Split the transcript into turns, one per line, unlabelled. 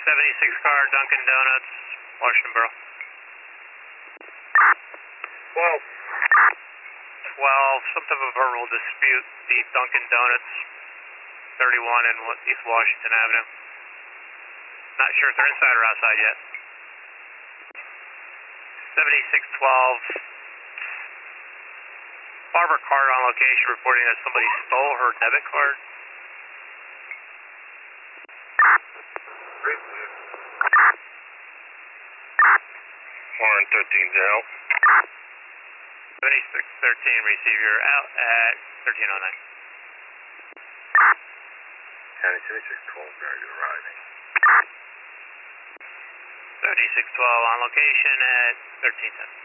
76 car, Dunkin' Donuts, Washington Borough.
12.
12, some type of verbal dispute, the Dunkin' Donuts, 31 and East Washington Avenue. Not sure if they're inside or outside yet. 7612. Barbara Card on location reporting that somebody stole her debit card.
113 jail.
7613, receive your out at 1309.
County 7612, very arriving.
7612 on location at 1310.